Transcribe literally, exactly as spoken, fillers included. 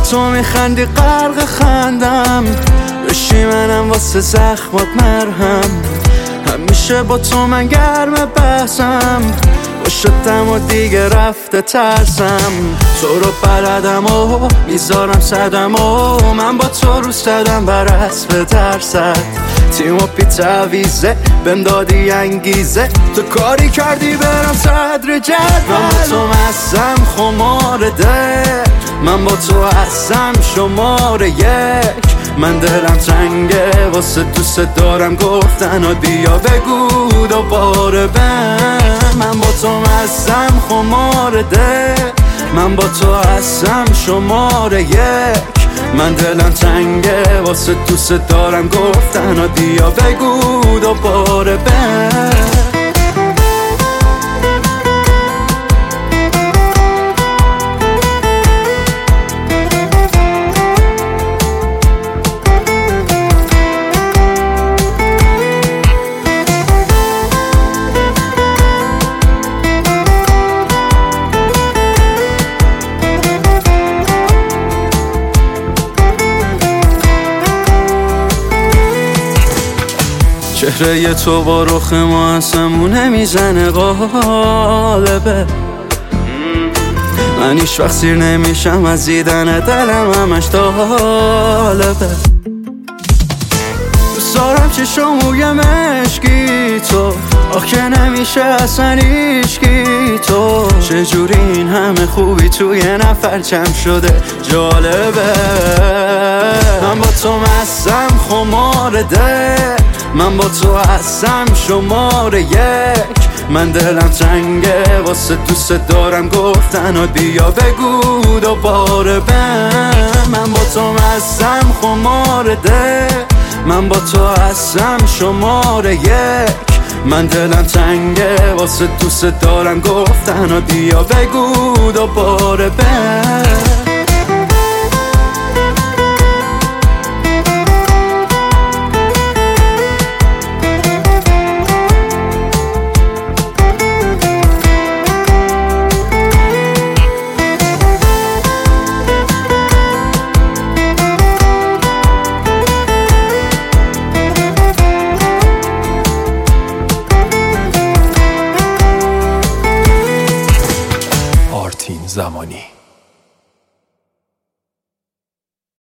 تو میخندی غرق خندم، بشی منم واسه زخمات مرهم. همیشه با تو من گرم بحثم، با شدم و دیگه رفته ترسم. تو رو بلدم و میذارم صدم و من با تو رو زدم بر اسب ترست. تیم و پی تعویزه بهم دادی انگیزه، تو کاری کردی برم صدر جدول. من با تو مستم خمار ده، من با تو هستم شماره یک. من دلم تنگه واسه دوست دارم گفتن و بیا بگو دوباره بهم. من با تو مستم خمار ده، من با تو هستم شماره یک. من دلم تنگه واسه دوست دارم گفتن و بیا بگو دوباره بهم. چهره تو با رخ ما آسمونه میزنه قالبه. من هیچ وقت سیر نمیشم از دیدن دلم همش طالبه. دوست دارم چشموی مشکی تو، آخ که نمیشه اصلا هیچکی تو. چجوری این همه خوبی توی نفر جمع شده جالبه. من با تو مستم خمار ده، من با تو هستم شماره یک. من دلم تنگه واسه دوست دارم گفتن و بیا بگو دوباره بهم. من با تو مستم خمار ده، من با تو هستم شماره یک. من دلم تنگه واسه دوست دارم گفتن و بیا بگو دوباره بهم.